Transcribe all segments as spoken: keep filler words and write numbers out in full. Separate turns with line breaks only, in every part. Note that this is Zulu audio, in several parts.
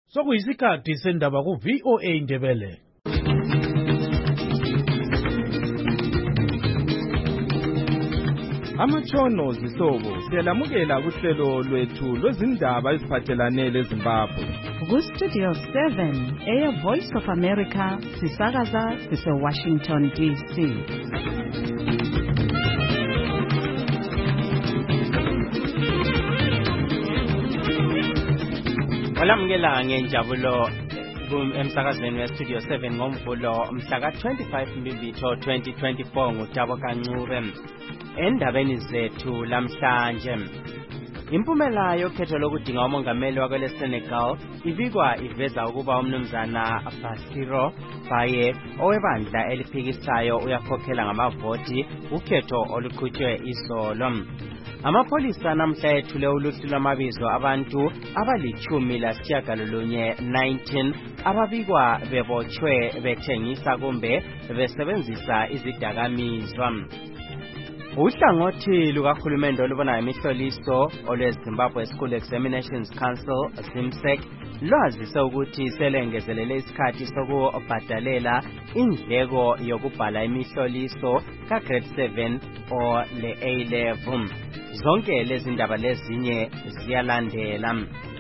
Sokuyisikhathi sendaba ku V O A Ndebele.
Amatshono zisobo siyalamukela kuhlelo lwethu lwezindaba eziphathelane leZimbabwe.
Ku Studio seven, Air Voice of America, sisakaza sise Washington D C.
Olamukela ngenjabulo emsakazweni we Studio seven ngomvulo mhla ka twenty-five Mbimbi twenty twenty-four ngutabo kancube. Endabeni zethu lamhlanje, impumela yokhetho lokudinga umongameli wakwele Senegal ibikwa iveza ukuba umnumzana Bassirou Faye owebandla eliphikisayo uyakhokhela ngamavoti ukhetho oluqhutshwe izolo. Amapolisa namhla ethule uluhlu lwamabizo abantu abalichumi lasitshiyagalolunye nineteen ababikwa bebotshwe bethengisa kumbe besebenzisa izidakamizwa. Uhlangothi lukahulumende olubona imihloliso olweZimbabwe School Examinations Council ZIMSEC lwazise ukuthi selengezelele isikhathi sokubhadalela indleko yokubhala imihloliso ka grade seven o le A level. Zonke lezi ndaba lezinye ziyalandela.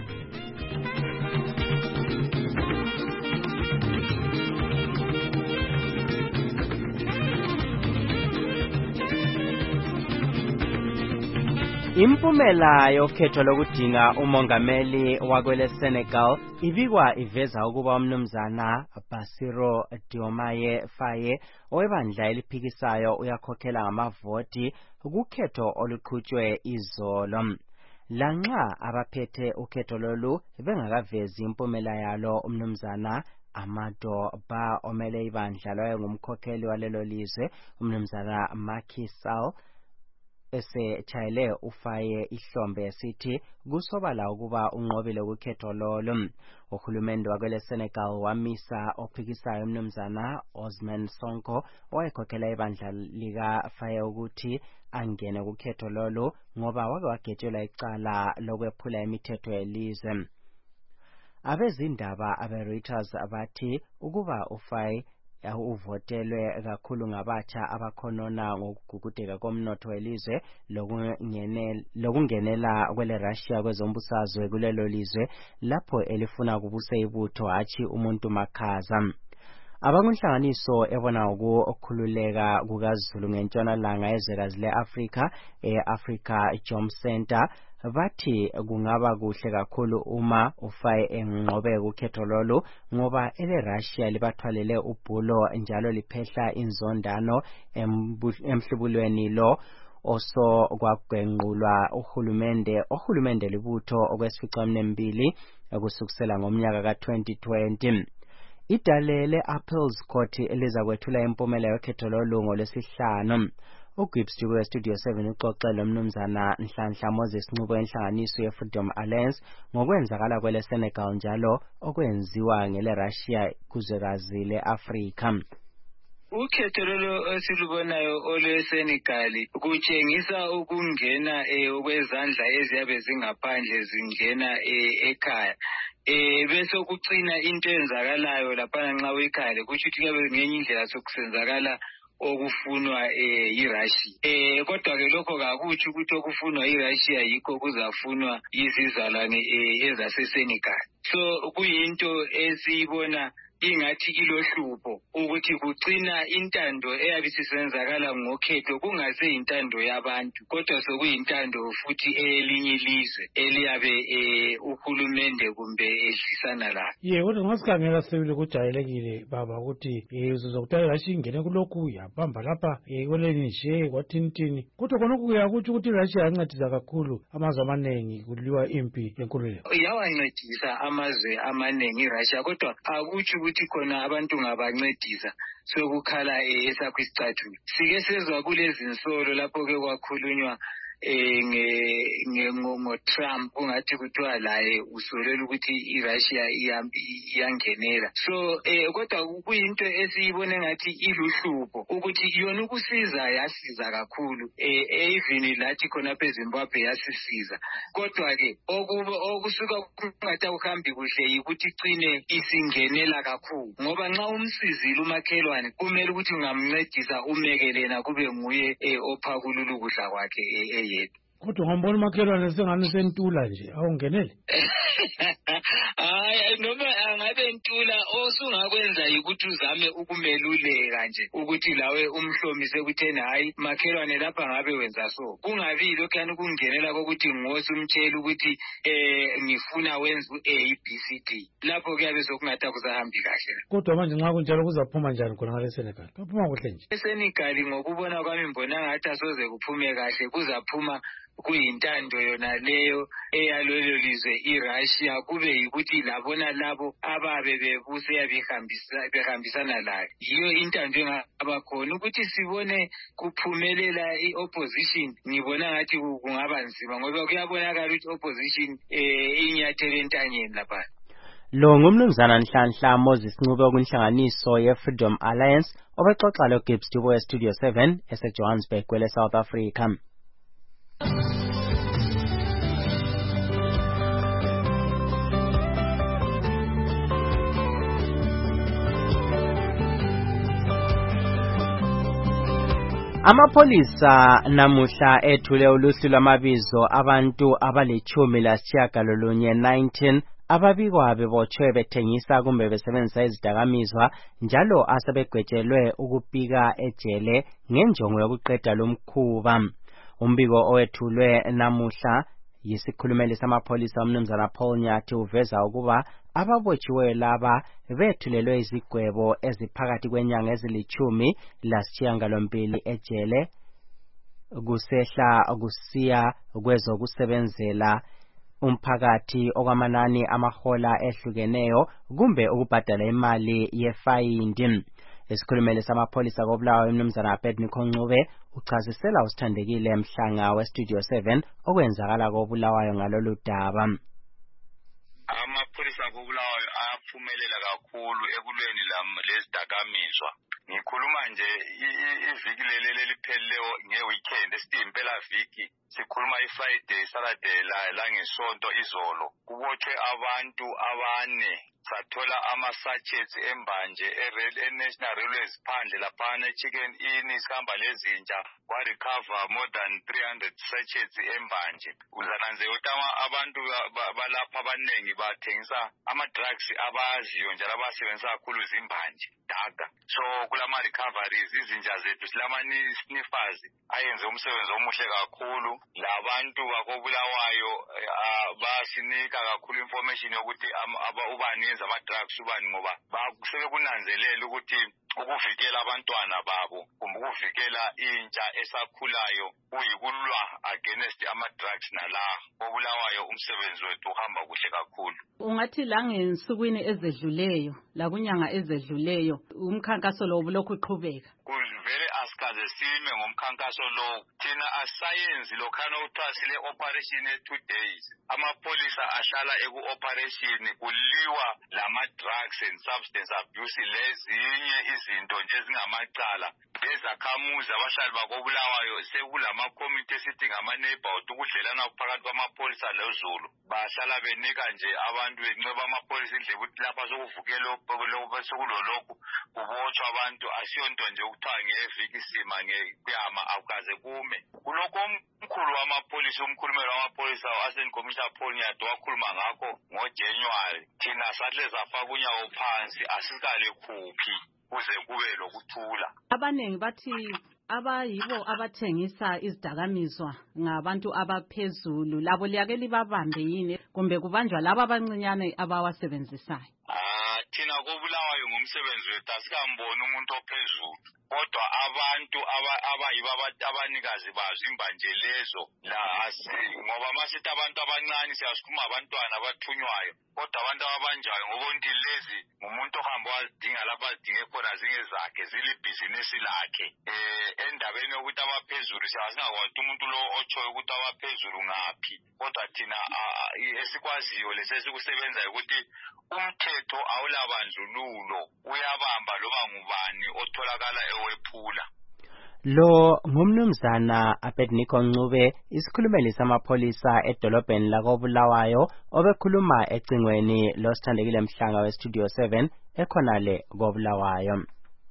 Impumela yokhetho lokudinga umongameli wakwele Senegal ibikwa iveza ukuba umnumzana Bassirou Diomaye Faye owebandla eliphikisayo uyakhokhela ngamavoti ukhetho oluqhutshwe izolo. Lanxa abaphethe ukhetho lolu bengakavezi impumela yalo, umnumzana Amado Ba omele ibandla loye ngumkhokheli walelo lizwe umnumzana Macky Sall esechayele uFaye ihlombe esithi kusobala ukuba unqobile ukhetho lolo. Uhulumende wakwele Senegal wamisa ophikisayo umnumzana Ousmane Sonko owayekhokhela ibandla lika Faye ukuthi angene ukhetho lolo ngoba wake wagetshela icala lokwephula imithetho yelizwe. Abezindaba abe Reuters abathi ukuba uFaye uvotelwe kakhulu ngabatsha abakhonona ngokugugudeka komnotho welizwe lokungenela kwele Russia kwezombusazwe kulelo lizwe lapho elifuna kubuse ibutho hatshi umuntu makhaza. Abangunhlanganiso ebona ukukhululeka kukaZulu ngentshonalanga ezwekazi le-Afrika e-Africa Jom Center bathi kungaba kuhle kakhulu uma uFaye enqobe ukhetho lolu ngoba ele Russia libathwalele ubhulo njalo liphehla inzondano emhlubulweni lo oso kwagwenqulwa uhulumende ohulumende libutho okwesificaminwembili kusukela ngomnyaka ka twenty twenty. Idalele Appeals Court eliza kwethula impumela yokhetho lolu ngolwesihlanu. uGibbs Studio Studio seven uxoxela umnumzana Nhlanhla Moses Ncubo enhlanganiso ye-Freedom Alliance ngokwenzakala kwele Senegal njalo okwenziwa ngele Russia kuzwekazi le-Afrika.
Ukhetho lolo esilubonayo olwe Senegal kutshengisa ukungena okwezandla eziyabe zingaphandle zingena ekhaya. Eh bese kucina into enzakalayo lapha nxa uyikhale kuthi kuyabe ngenye indlela sokusenzakala okufunwa yiRussia. Eh kodwa ke lokho kakuthi ukuthi okufunwa yiRussia yikho kuzafunwa izizalwane ezaseSenegal. So kuyinto esiyibona ingathi ilohlupho ukuthi kugcina intando eyabe sisenzakala ngokhetho kungase intando yabantu kodwa sokuyintando futhi elinye ilizwe eliyabe uhulumende kumbe ehlisana la.
Ye kodwa ngasikhangela sebile kujayelekile baba ukuthi uzokuthatha Russia ingene kulokhu yabamba lapha kweleni nje kwathintini kodwa khona kuya ukuthi ukuthi Russia yancedisa kakhulu amazwe amanengi kuliwa impi yenkululeko.
Yawancedisa amazwe amanengi iRussia kodwa akuthi ukuthi khona abantu ngabancedisa sokukhala esakho isicathulo. Sike sezwa kulezi insolo lapho ke kwakhulunywa eh nge ngo Trump kungathi kuthiwa laye usolela ukuthi iRussia iyangenela. So eh kodwa kuyinto esiyibone ngathi iluhlupho ukuthi yona ukusiza yasiza kakhulu eh even lathi khona eZimbabwe yasisiza. Kodwa ke okuba okusuka kungathi ukuhambi kuhle ukuthi igcine isingenela kakhulu ngoba nxa umsizile umakhelwane kumele ukuthi ungamncedisa umekelena kube nguye ophakulula ukudla kwakhe eyedwa.
Kodwa ngambona umakhelwane sengani sentula nje awungenele.
Hayi noma angabe ntula osungakwenza ukuthi uzame ukumeluleka nje ukuthi lawe umhlomise ukuthena hayi makhelwane lapha ngabe wenza so. Kungabi lokho yani kungenela kokuthi ngosi umtshela ukuthi eh ngifuna wenza uA B C D. Lapho kuyabe sokungatha kuzahambi kahle.
Kodwa manje nxa kunjalo kuzaphuma njani khona ngale Senegal? Kuphuma kuhle nje.
eSenegal ngokubona kwami mbona ngathi asoze kuphume kahle kuzaphuma kuyintando yona leyo eyalelo lizwe iRussia kube yikuthi labona labo ababe bebuse yabihambisa behambisana layo yiyo intando engaba khona ukuthi sibone kuphumelela iopposition. Ngibona ngathi kungaba nzima ngoba kuyabonakala ukuthi opposition eh inyathele entanyeni lapha.
Lo ngumnumzana Nhlanhla Moses Ncube okunhlanganiso ye-Freedom Alliance obexoxa lo Gibbs Dubo e-Studio seven ese-Johannesburg kwele South Africa. Amapolisa namuhla ethule uluhlu lwamabizo abantu abalithumi lasitshiyagalolunye nineteen ababikwa bebotshwe bethengisa kumbe besebenzisa izidakamizwa njalo asebegwetshelwe ukupika ejele ngenjongo yokuqeda lomkhuba. Umbiko owethulwe namuhla yisikhulumeli samapolisa umnumzana Paul Nyathi uveza ukuba ababotshiweyo laba bethulelwe izigwebo eziphakathi kwenyanga ezilithumi lasitshiyagalombili ejele kusehla kusiya kwezokusebenzela umphakathi okwamanani amahola ehlukeneyo kumbe ukubhadala imali yefayindi. Isikhulumeli samapolisa koBulawayo umnumzana Abednego Ncube uchazisela usithandekile Mhlanga we-Studio seven okwenzakala koBulawayo ngalolu daba.
Amapolisa koBulawayo ayaphumelela kakhulu ekulweni lezidakamizwa. Ngikhuluma nje iviki leli lipheleyo ngeweekend esithi impela viki sikhuluma iFriday Saturday la ngesonto izolo kubotshwe abantu abane sathola ama-sachets embanje e-National Railways phandle laphana e-Chicken Inn isihamba lezinja kwarecover more than three hundred sachets embanje. Uzananze ukuthi abantu balapha abanengi bathengisa ama-drugs abaziyo njalo abasebenzisa kakhulu zimbanje daga. So kulama recoveries izinja zethu silama-sniffers ayenze umsebenzi omuhle kakhulu. Labantu bakoBulawayo basinika kakhulu information yokuthi ubani yenza ama-drugs ubani ngoba sebekunanzelela ukuthi ukuvikela abantwana babo kumbe ukuvikela intsha esakhulayo kuyikulwa against ama-drugs nala koBulawayo umsebenzi wethu uhamba kuhle kakhulu.
Ungathi la ngensukwini ezedluleyo la kunyanga ezedluleyo umkhankaso lo ulokhu uqhubeka.
Vele asikaze sime ngomkhankaso lo thina asayenzi lokhana okuthiwa sile operation e-two days amapolisa ahlala eku-operation kuliwa lama-drugs and substance abuse lezinye izinto nje ezingamacala lezakhamuzi abahlali bakoBulawayo sekulama-committee esithi ngama-neighborhood ukudlelana phakathi kwamapolisa lozulu bahlala benika nje abantu benceba amapolisa indlela ukuthi lapha sokuvukela sekulolokhu kubotshwa abantu asiyonto nje ukuthiwa ngeviki sima ngekuyama akukaze kume. Kulokho umkhulu wamapolisa umkhulumeli wamapolisa u-Assistant Commissioner Paul Nyathi wakhuluma ngakho ngoJanuary thina sahle zafaka unyawo phansi asikale khuphi kuze kube lokuthula.
Abanengi bathi abayibo abathengisa izidakamizwa ngabantu abaphezulu labo liyake libabambe yini kumbe kubanjwa laba abancinyane abawasebenzisayo?
Ah thina koBulawayo ngomsebenzi wethu asikamboni umuntu ophezulu kodwa abantu abayibo abanikazi bazo imbanje lezo la ngoba masithi abantu abancane siyasikhuluma abantwana abathunywayo kodwa abantu abanjayo ngokonke lezi umuntu ohamba wazidinga lapha azidinge khona zingezakhe zilibhizinisi lakhe eh endabeni yokuthi abaphezulu siyasingakwazi umuntu lo otshoyo ukuthi abaphezulu ngaphi kodwa thina esikwaziyo lesesikusebenza ukuthi umthetho awulabandlululo uyabamba loba ngubani otholakala ewephula.
Lo ngumnumzana Abednego Ncube, isikhulumeli samapholisa edolobheni lakoBulawayo, obekhuluma ecingweni losithandekile Mhlanga weStudio seven ekhonale koBulawayo.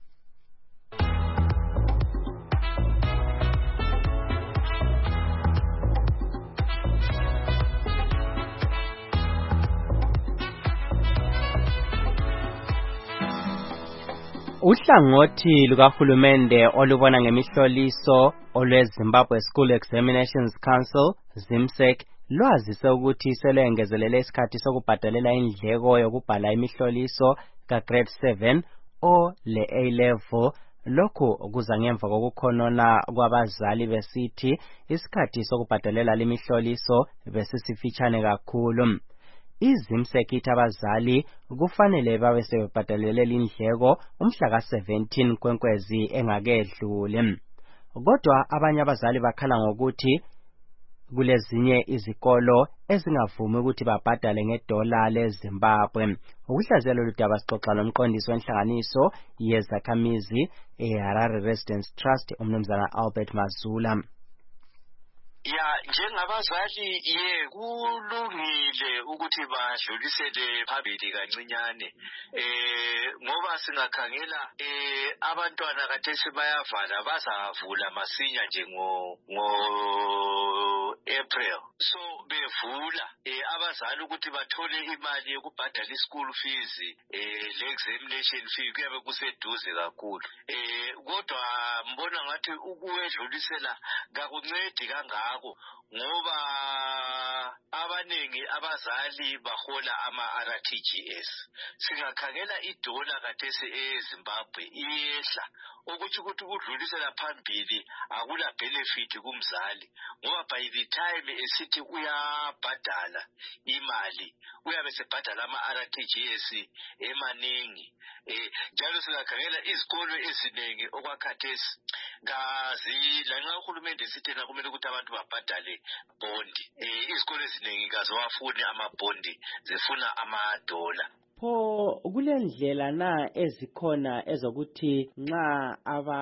Uhlangothi lukahulumende olubona ngemihloliso olweZimbabwe School Examinations Council ZIMSEC lwazise ukuthi selwengezelele isikhathi sokubhadalela indleko yokubhala imihloliso ka-grade seven o le-A level. Lokhu kuza ngemva kokukhonona kwabazali besithi isikhathi sokubhadalela lemihloliso besisifitshane kakhulu. IZIMSEC ithi abazali kufanele babe sebebhadalele indleko umhla ka seventeen kwenkwezi engakedlule. Kodwa abanye abazali bakhala ngokuthi kulezinye izikolo ezingavumi ukuthi babhadale ngedola leZimbabwe. Ukuhlaziyela ludaba sixoxa nomqondisi wenhlanganiso yezakhamizi eHarare Residence Trust umnumzana Albert Mazula.
Ya njengabazali ye kulungile ukuthi badlulisele phambili kancinyane eh ngoba singakhangela eh abantwana kathesi bayavala bazavula masinya nje ngo ngo April so bevula eh abazali ukuthi bathole imali yokubhadala ischool fees eh le examination fee kuyabe kuseduze kakhulu eh kodwa mbona ngathi ukuwedlulisela ngakuncedi kangaka ngoba abanengi abazali bahola ama-R T G S. Singakhangela idola kathesi eZimbabwe iyehla ukuthi ukuthi udlulisela phambili akula benefit kumzali ngoba by the time esithi uyabhadala imali uyabe sebhadala ama-R T G S emaningi eh njalo singakhangela izikolo eziningi okwakhathesi ngazi lanxa uhulumende sithi na kumele ukuthi abantu babhadale bondi eh izikolo eziningi kazowafuni amabondi zifuna amadola.
Pho kulendlela na ezikhona ezokuthi nxa aba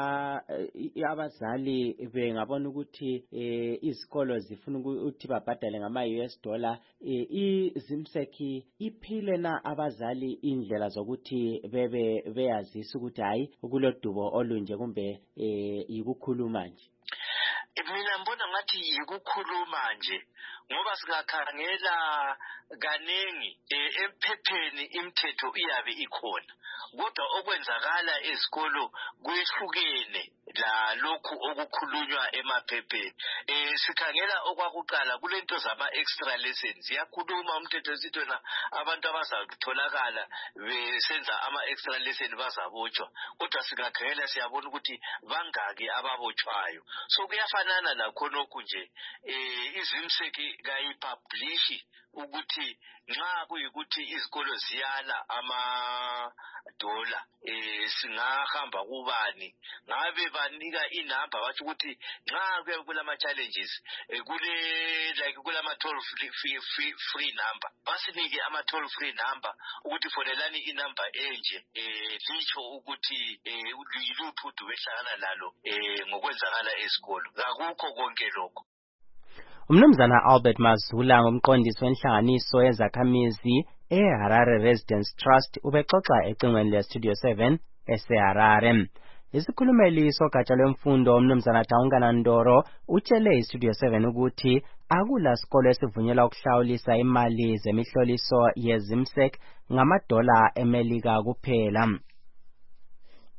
abazali bengabona ukuthi eh izikolo zifuna ukuthi babhadale ngama-U S dollar eh iZIMSEC iphile na abazali indlela zokuthi bebe beyazisa ukuthi hayi kulodubo olunje kumbe eh yikukhuluma nje?
Mina mbona ngathi yikukhuluma nje ngoba singakhangela kanengi emphepheni imithetho iyabe ikhona kodwa okwenzakala ezikolo kuyehlukene la lokhu okukhulunywa emaphepheni. Eh sikhangela okwakuqala kulento zama extra lessons yakhuluma umthetho sithona abantu abazatholakala besenza ama extra lessons bazabotshwa kodwa singakhangela siyabona ukuthi bangaki ababotshwayo so kuyafanana lakhonokho nje eh iZIMSEC kayipublish ukuthi nxa kuyikuthi izikolo ziyala ama dola eh singahamba kubani ngabe banika inamba bathi ukuthi nxa kuye kulama challenges kule like kulama toll free free free number basinike ama toll free number ukuthi fonelani inamba enje eh lisho ukuthi eh uyiluphi udubo ehlangana lalo eh ngokwenzakala esikolo akukho konke lokho.
Umnumzana Albert Mazula ngumqondisi wenhlanganiso yezakhamizi eHarare Residence Trust ubexoxa ecingweni leStudio seven eseHarare. Isikhulumeli sogatsha lwemfundo umnumzana Taungana Ndoro utshele iStudio seven ukuthi akula sikolo esivunyelwa ukuhlawulisa imali zemihloliso yeZIMSEC ngamadola eMelika kuphela.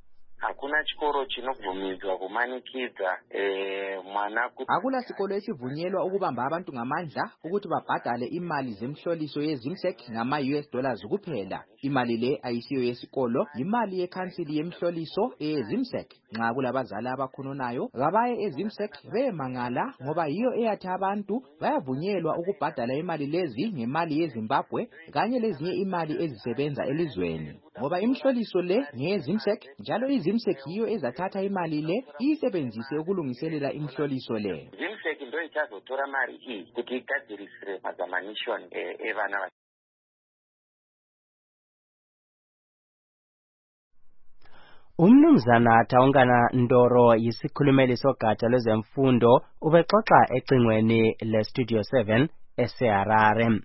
hakuna chikoro chinobvumidzwa kumanikidza eh mwana kuti
akula sikolo esivunyelwa ukubamba abantu ngamandla ukuthi babhadale imali zemhloliso yeZIMSEC ngama U S dollars kuphela. Imali le ayisiyo yesikolo, imali yekhansili yemhloliso eyeZIMSEC. Nxa kulabazali abakhononayo kabaye eZIMSEC bemangala ngoba yiyo eyathi abantu bayavunyelwa ukubhadala imali lezi ngemali yeZimbabwe kanye lezinye imali ezisebenza elizweni. Ngoba imhloliso le ngeyeZIMSEC njalo iZIMSEC yiyo ezathatha imali le isebenzise ukulungiselela imhloliso le.
ZIMSEC ndo ichazotora mari iyi kuti igadzirisire mazamanishoni evana.
Umnumzana Taungana Ndoro yisikhulumeli sogatsha lwezemfundo ubexoxa ecingweni le Studio seven eseHarare.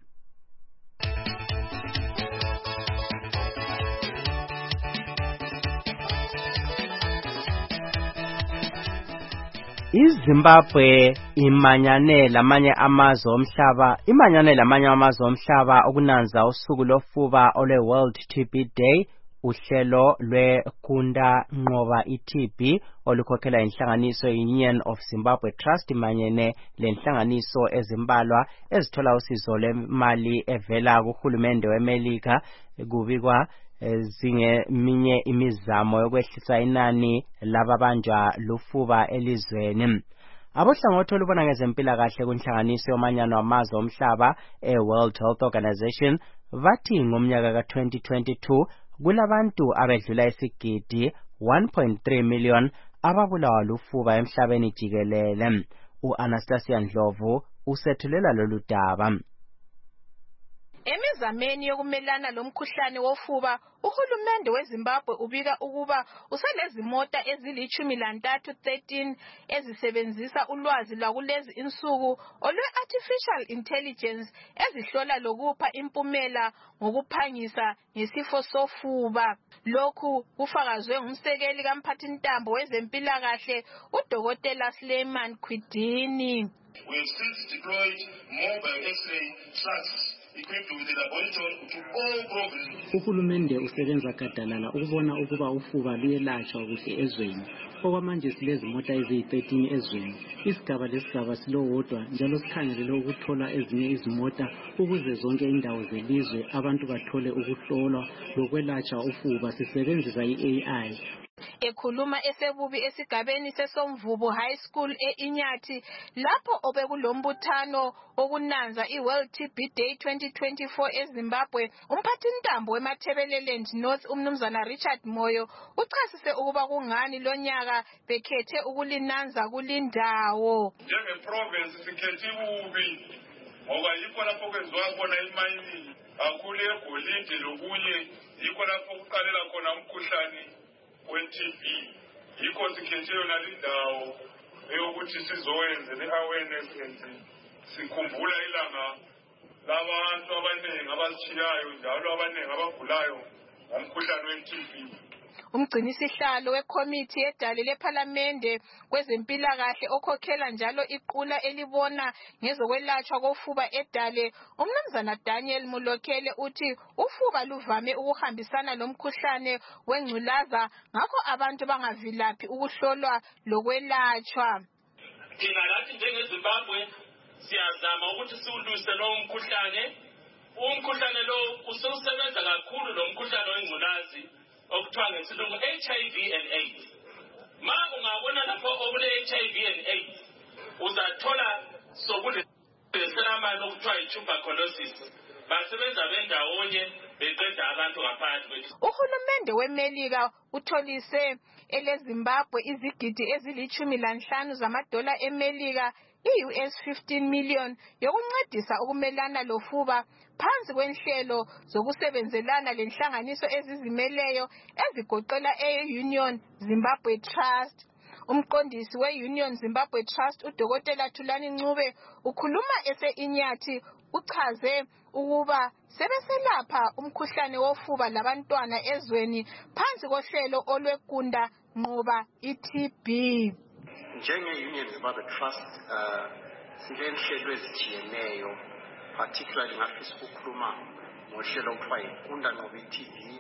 iZimbabwe imanyane lamanye amazwe omhlaba imanyane lamanye amazwe omhlaba okunanza usuku lofuba olwe World T B Day. Uhlelo lwekunda nqoba i-T B olukhokhela inhlanganiso Union of Zimbabwe Trust imanyene lenhlanganiso ezimbalwa ezithola usizo lwemali evela kuhulumende weMelika kubikwa zingeminye imizamo yokwehlisa inani lababanjwa lufuba elizweni. Abohlangothi olubona ngezempilakahle kunhlanganiso yomanyano wamazwe omhlaba e-World Health Organization bathi ngomnyaka ka twenty twenty-two kulabantu abedlula isigidi one point three million ababulawa lufuba emhlabeni jikelele. U-Anastasia Ndlovu usethulela lolu daba.
Emizameni yokumelana lomkhuhlane wofuba, uhulumende weZimbabwe ubika ukuba uselezimota ezilithumi lantathu thirteen ezisebenzisa ulwazi lwakulezi insuku olwe-artificial intelligence ezihlola lokupha impumela ngokuphangisa ngesifo sofuba. Lokhu kufakazwe ngumsekeli kamphathintambo wezempilakahle uDokotela Suleiman Khwidini.
We have since deployed mobile X-ray trucks equipped with a laboratory to all provinces.
Uhulumende usebenza gadalala ukubona ukuba ufuba luyelashwa kuhle ezweni. Okwamanje silezimota eziyi thirteen ezweni. Isigaba lesigaba silowodwa njalo sikhangelele ukuthola ezinye izimota ukuze zonke indawo zelizwe abantu bathole ukuhlolwa lokwelatshwa ufuba sisebenzisa i-A I.
Ekhuluma esebubi esigabeni seSomvubo High School eInyathi lapho obekulombuthano okunanza iWorld T B Day twenty twenty-four eZimbabwe, umphathintambo weMathebeleland North umnumzana Richard Moyo uchasise ukuba kungani lonyaka bekhethe ukulinanza kulindawo.
Njengeprovince sikhethe ububi ngoba yikho lapho kwenziwa khona imayini kakhulu egolide lokunye, yikho lapho kuqalela khona umkhuhlane we-T B. Yikho sikhethe yona lindawo eyokuthi sizowenze le-awareness and sikhumbula ilanga labantu abaningi abashiyayo njalo abaningi abagulayo ngomkhuhlane we-T B.
Umgcinisihlalo wekomiti yedale lephalamende kwezempilakahle okhokhela njalo iqula elibona ngezokwelatshwa kofuba edale umnumzana Daniel Mulokele uthi ufuba luvame ukuhambisana lomkhuhlane wengculaza ngakho abantu bangavilaphi ukuhlolwa lokwelatshwa.
Thina lathi njengeZimbabwe siyazama ukuthi siwuluse lo mkhuhlane. Umkhuhlane lo ususebenza kakhulu lo mkhuhlane wengculazi okuthiwa ngesilungu H I V and AIDS. Ma ungabona lapho okule H I V and AIDS uzathola sokule selamani okuthiwa i-tuberculosis. Basebenza bendawonye beqeda abantu ngaphandle kwethu.
Uhulumende weMelika utholise eleZimbabwe izigidi ezilithumi lanhlanu zamadola eMelika i-U S fifteen million yokuncedisa ukumelana lofuba phansi kwenhlelo zokusebenzelana lenhlanganiso ezizimeleyo ezigoqela e-Union Zimbabwe Trust. Umqondisi we-Union Zimbabwe Trust uDokotela Thulani Ncube ukhuluma ese-Inyathi uchaze ukuba sebeselapha umkhuhlane wofuba labantwana ezweni phansi kohlelo olwekunda nqoba i-T B.
Njenge-Union Zimbabwe Trust uh, silenhlelo ezithiyeneyo, particularly ngafisa ukukhuluma ngohlelo okuthiwa ikunda nqoba i-T B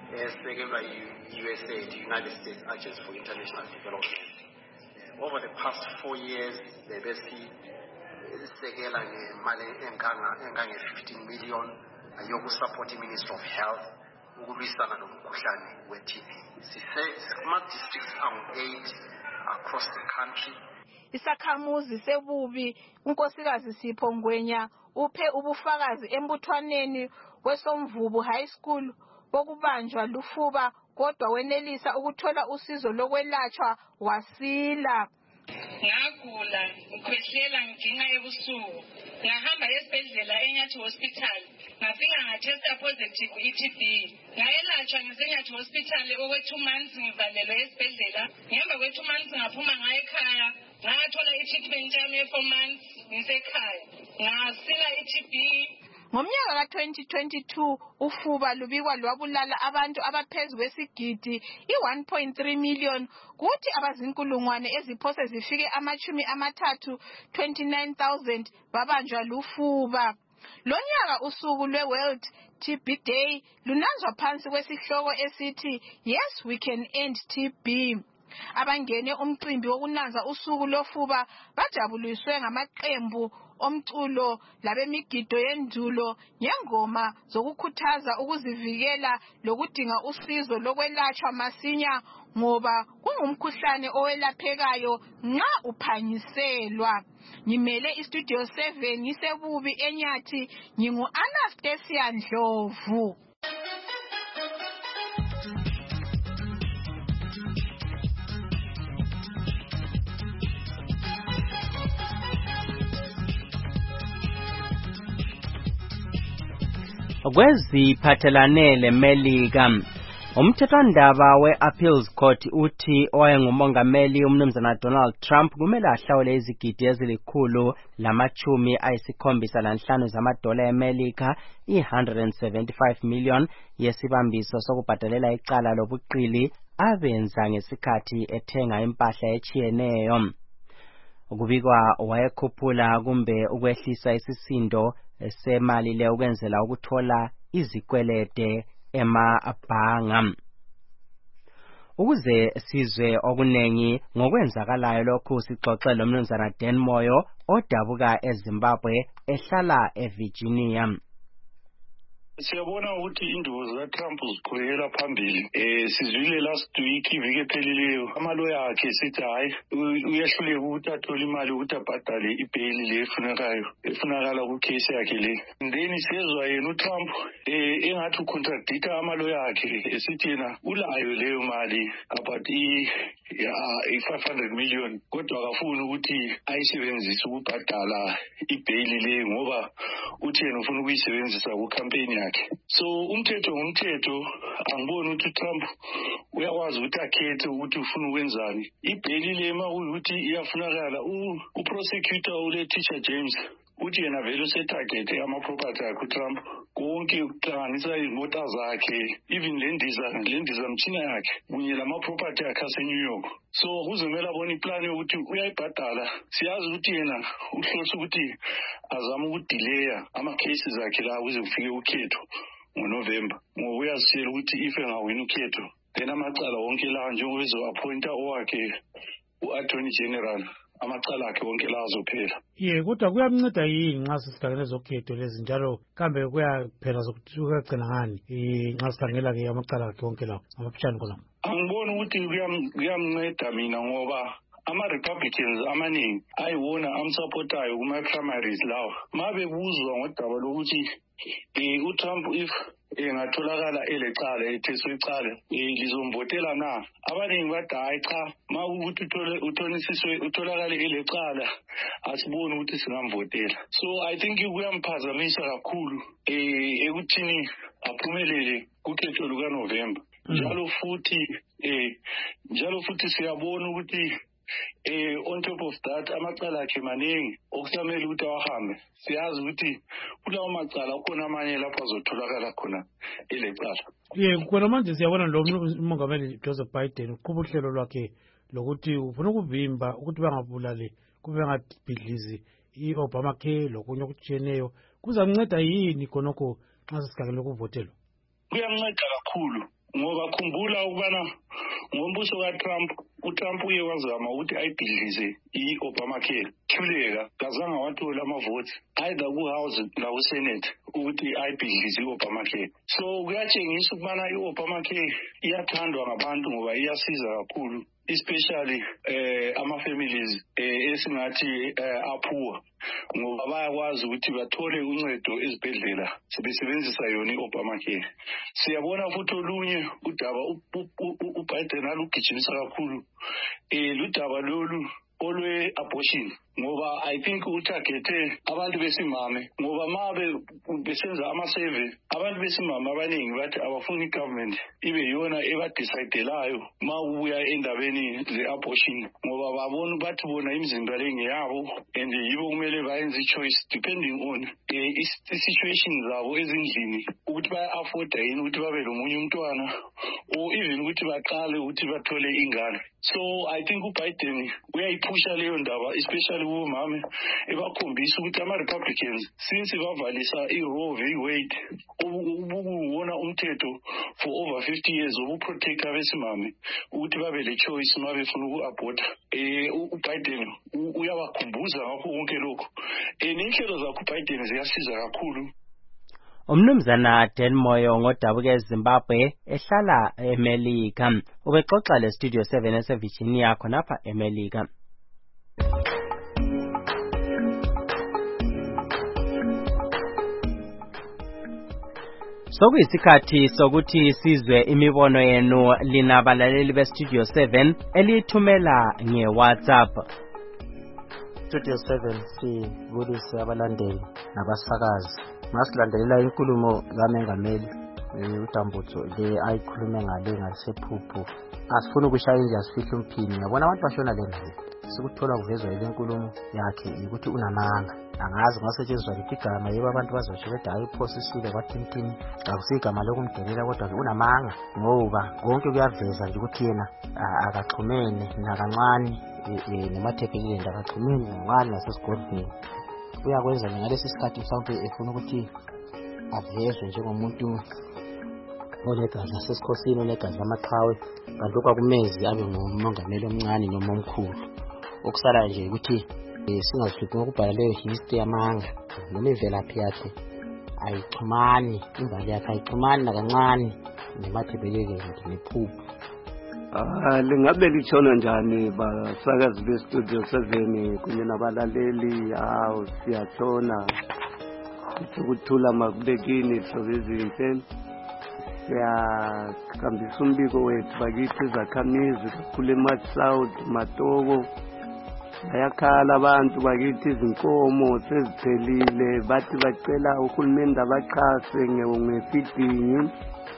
esekelwa yi-U S A A, United States Agency for International Development. Over the past four years, bebesisekela ngemali engange fifteen million yokusupport iMinistry of Health ukulwisana nomkhuhlane we-T B. Kuma-districts angu-eight across the country.
Isakhamuzi sebubi unkosikazi Sipho Ngwenya uphe ubufakazi embuthwaneni weSomvubu High School wokubanjwa lufuba kodwa wenelisa ukuthola usizo lokwelatshwa wasila.
Ngagula ngikhwehlela ngidinga ebusuku ngahamba esibhedlela eNyathi Hospital ngafika ngatesta positive i-T B ngayelatshwa ngiseNyathi Hospital okwe two months ngivalelwe esibhedlela ngemva kwe two months ngaphuma ngaye ekhaya ngathola i-treatment yami ye four months ngisekhaya ngasila i-T B.
Ngomnyaka ka twenty twenty-two ufuba lubikwa lwabulala abantu abaphezu kwesigidi i one point three million kuthi abazinkulungwane eziphose zifike amachumi amathathu twenty-nine thousand babanjwa lufuba. Lonyaka usuku lwe-World T B Day lunanzwa phansi kwesihloko esithi Yes We Can End T B. Abangene umcimbi wokunanza usuku lofuba bajabuliswe ngamaqembu omculo labemigido yendulo ngengoma zokukhuthaza ukuzivikela lokudinga usizo lokwelatshwa masinya ngoba kungumkhuhlane owelaphekayo nxa uphanyiselwa. Ngimele istudio seven ngisebubi eNyathi ngingu Anastasia Ndlovu.
Kweziphathelane leMelika umthethwandaba we-Appeals Court uthi owayengumongameli umnumzana Donald Trump kumele ahlawule izigidi ezilikhulu lamachumi ayisikhombisa lanhlanu zamadola eMelika i one hundred seventy-five million yesibambiso sokubhadalela icala lobuqili abenza ngesikhathi ethenga impahla echiyeneyo. Ukubikwa wayekhuphula kumbe ukwehlisa isisindo semali le ukwenzela ukuthola izikwelede emabhanga. Ukuze sizwe okunengi ngokwenzakalayo lokhu sixoxe lomnumzana Dan Moyo odabuka eZimbabwe ehlala eVirginia.
Siyabona ukuthi indubo zikaTrump ziqhubekela phambili. Eh sizwile last week ivike phelileyo amaloya akhe sithi hayi uyehluleka ukuthi athole imali ukuthi abhadale ibhail le efunekayo efunakala ku case yakhe le. Then siyezwa yena uTrump eh engathi ucontradicta amaloya akhe esithi yena ulayo leyo mali about i five hundred million kodwa akafuni ukuthi ayisebenzise ukubhadala ibhail le ngoba uthi yena ufuna ukuyisebenzisa ku campaign yakhe. So umthetho ngumthetho angiboni ukuthi Trump uyakwazi ukuthi akhethe ukuthi ufuna ukwenzani. Ibhail le mawukuthi iyafunakala uprosecutor ule Teacher James uthi yena vele usetarget ama property akhe uTrump konke ukuhlanganisa izimota zakhe even lendiza lendiza mthina yakhe kunye lama property akhe aseNew York. So kuzomela bona iplan yokuthi uyayibhadala. Siyazi ukuthi yena uhlose ukuthi azama ukudelaya ama cases akhe la ukuze kufike ukhetho ngoNovember ngoba uyasiyela ukuthi if engawini ukhetho then amacala wonke la njengoba ezoappointa owakhe uAttorney General amacala akhe wonke la azophela.
Ye kodwa kuyamnceda yini nxa sihlangene zokhetho lezi njalo kambe kuyaphela zokugcina ngani nxa sihlangela ke amacala akhe wonke la amaphishana khona?
Angibona ukuthi kuyamnceda mina ngoba ama-Republicans amaningi ayiwona amsupportayo kuma-primaries lawa mabebuzwa ngodaba lokuthi um uTrump if engatholakala elecala etheswe icala lizomvotela na. Abaningi bathi hayi cha ma ukuthi uthonisiswe utholakale elecala asiboni ukuthi singamvotela. So I think kuyamphazamisa kakhulu eh ekuthini aphumelele kukhetho lukaNovember. Njalo futhi eh njalo futhi siyabona ukuthi eh on top of that amacala akhe maningi okusamele ukuthi awahambe. Siyazi ukuthi kulawo macala khona amanye lapho azotholakala khona elecala.
Ye khona manje siyabona lo umongameli Joseph Biden uqhuba uhlelo lwakhe lokuthi ufuna ukuvimba ukuthi bangabulali kube ngabhidlizi i-Obamacare lokunye okutshiyeneyo. Kuzamnceda yini khonokho nxa sesikhangele ukuvotela?
Kuyamnceda kakhulu ngoba khumbula ukubana ngombuso kaTrump uTrump uye wazama ukuthi ayibhidlize i-Obamacare thuleka kazange wathola amavoti either ku-House naku-Senate ukuthi ayibhidlize i-Obamacare. So kuyatshengisa ukubana i-Obamacare iyathandwa ngabantu ngoba iyasiza kakhulu, especially eh ama-families eh esingathi eh, aphuwa ngoba bayakwazi ukuthi bathole uncedo ezibhedlela sebesebenzisa yona i-Obamacare. Siyabona futhi olunye udaba uBiden alugijimisa kakhulu eh ludaba lolu olwe-abortion ngoba I think utargete abantu besimame ngoba mabe besenza ama-survey abantu besimame abaningi bathi abafuni i-government ibe yona ebadicidelayo ma ubuya endabeni ze-abortion ngoba babona bathi bona imizimba le ngeyabo and yibo kumele bayenze i-choice depending on eh, i-situation zabo ezindlini ukuthi baya-afforda yini ukuthi babe lomunye umntwana or even ukuthi baqale ukuthi bathole ingane. So I think uBiden uyayiphusha leyo ndaba especially kumame ebakhombisa ukuthi ama-Republicans since bavalisa i-Roe v. Wade ubukuwona umthetho for over fifty years obuprotecta besimame ukuthi babe le choice ma befuna uku-abhorta. Eh uBiden uyabakhumbuza ngakho konke lokho. Eh nenhlelo zakho uBiden ziyasiza kakhulu.
Umnumzana Dan Moyo ngodabuka eZimbabwe ehlala eMelika ubexoxa le Studio seven eseVirginia khonapha eMelika. Sokuyisikhathi sokuthi sizwe imibono yenu linabalaleli beStudio seven elithumela ngeWhatsApp.
Studio seven sibulisa abalandeli nabasakazi. Masilandelela inkulumo kaMengameli uDambutso le ayikhulume ngale ngalisephupho. Asifuna ukushaya indlela sifihle umphini. Yabona abantu bashona le ngale. Sikuthola kuvezwa ile nkulumo yakhe ukuthi unamanga. Angazi ngasetshenziswa ligama yebo abantu bazosho bethi ayiphosisile kwathintini. Akusigama lokumdelela kodwa unamanga ngoba konke kuyaveza nje ukuthi yena akaxhumene nakancane nemathephelele ndakaxhumene ngani nasesigodini. Uyakwenza ngalesi sikhathi mhlawumbe efuna ukuthi avezwe njengomuntu olegazi lasesikhosini olegazi lamaqhawe kanti kwakumezi abe ngumongameli omncane noma omkhulu. Okusala nje ukuthi singazihluphi ngokubhala leyo history yamanga noma ivelaphi yakhe ayixhumani, imbali yakhe ayixhumani nakancane nemathephelele nephupho.
Ah, lingabe litshona njani basakazi beStudio seven kunye nabalaleli? Hawo siyatshona ukuthula makubekini hlobo ezinhle. Siyakambisa umbiko wethu bakithi izakhamizi kakhulu eMarch South Matoko. Bayakhala abantu bakithi izinkomo seziphelile bathi bacela uhulumeni abaxhase ngefeeding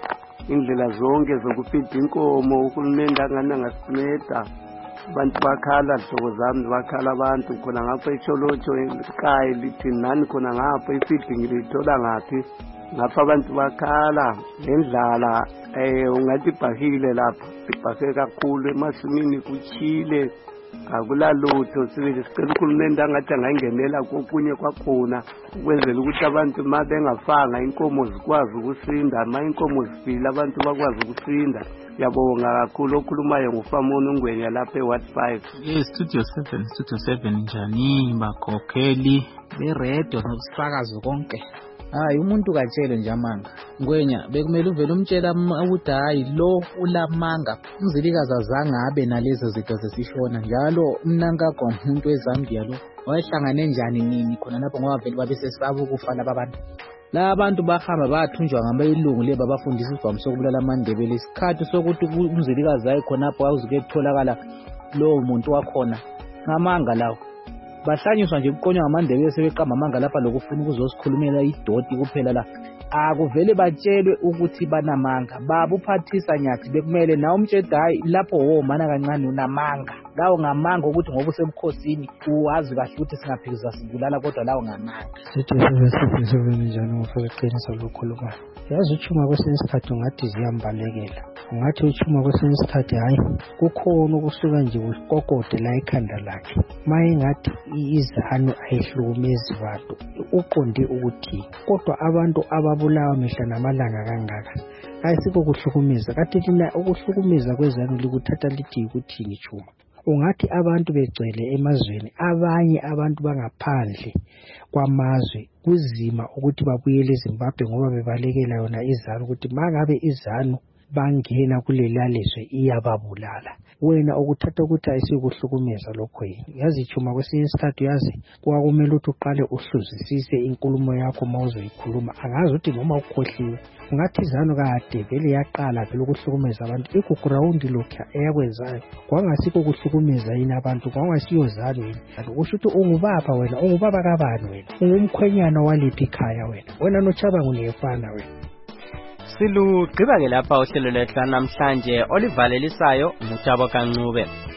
indlela zonke zokufida inkomo. Uhulumeni angana ngasinceda abantu bakhala hlobo zami bakhala abantu khona ngapha eCholocho ekhaya lithi nani khona ngapha ifeeding lithola ngaphi ngapha abantu bakhala ngendlala eh ungathi ibhahile lapha ibhake kakhulu emasimini kuchile akulalutho. Sibili sicela uhulumeni angathi angangenela kokunye kwakhona ukwenzela ukuthi abantu ma bengafanga inkomo zikwazi ukusinda, ma inkomo zifile abantu bakwazi ukusinda. Yabonga kakhulu okhulumayo nguFamoni Ngwenya lapha eWard five.
Yes, Studio seven, Studio seven njani bakhokheli beredio nokusakaza konke. Hayi umuntu katshelo nje amanga. Ngwenya bekumele uvele umtshela ukuthi hayi lo ulamanga. Umzilikazi azange abe nalezo zinto zesishona njalo umnanka komuntu weZambia lo wayehlangane njani nini khona lapho ngoba vele babesesaba ukufa laba bantu. La abantu bahamba bathunjwa ngamayilungu leba bafundisa isivamo sokubulala amandebele isikhathi sokuthi umzilikazi ayi khonapho awuzuke kutholakala lo muntu wakhona ngamanga lawo. Bahlanyiswa nje ukuqonywa ngamandebele sebeqamba amanga lapha lokufuna ukuzosikhulumela idoti kuphela la. Akuvele batshelwe ukuthi banamanga. Baba uphathisa nyathi bekumele na umtshela hayi lapho wo mana kancane unamanga. Lawo ngamanga ukuthi ngoba usebukhosini uwazi kahle ukuthi singaphikizwa sibulala kodwa lawo ngamanga.
Sithi seven seven njani ngofaka iqiniso lokukhuluma. Yazi uchuma kwesinye isikhathi ungathi ziyambalekela. Ungathi uchuma kwesinye isikhathi hayi kukhona ukusuka nje ukokode la ekhanda lakhe. Maye ngathi izihano ayihlukumezi abantu uqonde ukuthi kodwa abantu ababulawa mihla namalanga kangaka ayisiko kuhlukumeza kathi thina ukuhlukumeza kwezanu likuthatha lithi ukuthini Chuma. Ungathi abantu begcwele emazweni abanye abantu bangaphandle kwamazwe kuzima ukuthi babuyele eZimbabwe ngoba bebalekela yona izanu ukuthi mangabe izanu bangena kulelalizwe iyababulala. Wena ukuthatha ukuthi ayisikuhlukumeza lokho yini. Yazi Chuma kwesinye isikhathi yazi kwakumele ukuthi uqale uhluzisise inkulumo yakho mawuzoyikhuluma. Angazi ukuthi noma ukhohliwe ungathi izanu kade vele yaqala vele ukuhlukumeza abantu ikuground lokho eyakwenzayo kwangasiko kuhlukumeza yini abantu kwangasiyo zanu yini. Kusho ukuthi ungubaba wena ungubaba kabani wena ungumkhwenyana waliphi ikhaya wena wena noChabangu niyefana wena.
Silugqiba ke lapha uhlelo lwethu namhlanje olivalelisayo nguThabo Kancube.